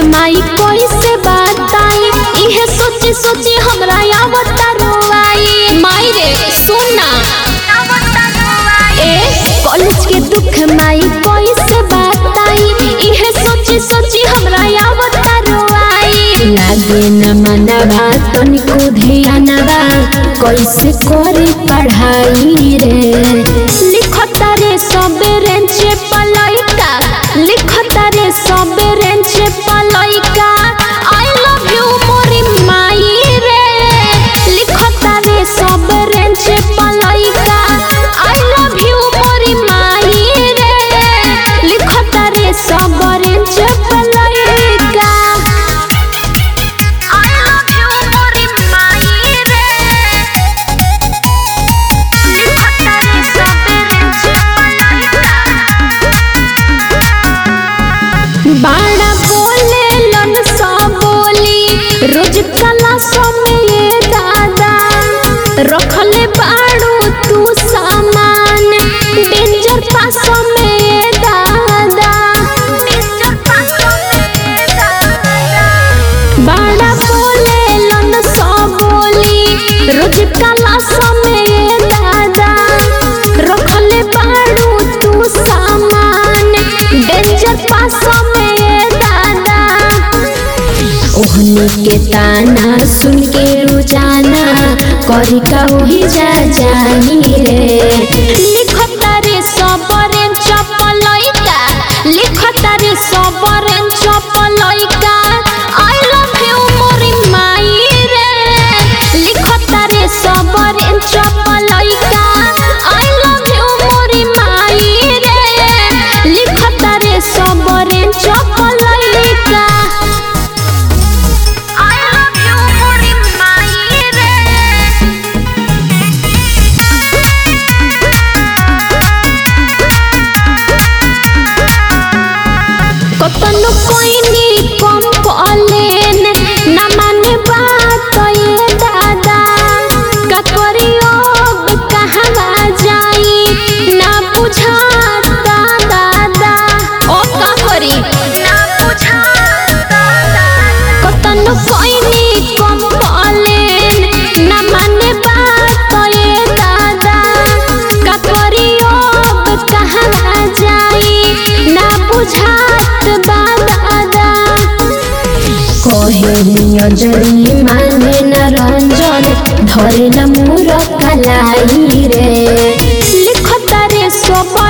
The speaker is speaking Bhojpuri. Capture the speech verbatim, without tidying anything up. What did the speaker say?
माई कोई से बताई इहे सोची सोची हमरा आवत रोवाई। माई रे सुना ए कॉलेज के दुख माई कोई से बताई इहे सोची सोची हमरा आवत रोवाई। लागे न मनवा तनिको ध्यानवा कैसे करी पढ़ाई रे। लिखता रे सब रेंच पलैका लिखता रे सब रेंच पलैका आई लव यू मोरी माई रे। लिखता रे सब रेंच पलैका आई लव यू मोरी माई रे। लिखता रे सब रेंच पलैका आई लव यू मोरी माई रे। लिखता रे सब रेंच पलैका बाड़ा बोले लन सब बोली रोज क्लास में ये दादा रखले बाड़ू तू सामान डेंजर पास में ये दादा। डेंजर पास में ये दादा बाड़ा बोले लन सब बोली रोज क्लास में ये दादा रखले बाड़ू तू सामान डेंजर पास में ओहनी के ताना सुन के रोजाना करी का वही जा जानी रे। लिखता रे सब रेंच पलैका लिखता रे सब रेंच पलैका आई लव यू मोरी माई रे। लिखता रे सब रेंच पलैका आई लव यू मोरी माई रे। लिखता रे सब रेंच पलैका कतनो कोइनी कम पलेन ना माने बात ये दादा का करियो कहवा जाई ना बुझाता दादा। ओ का करी ना बुझाता कतनो कोइनी कम पलेन ना माने बात ये दादा का करियो कहवा जाई ना बुझा अंजलि माने न रंजन धरे न मोर कलाई रे। लिखता रे सब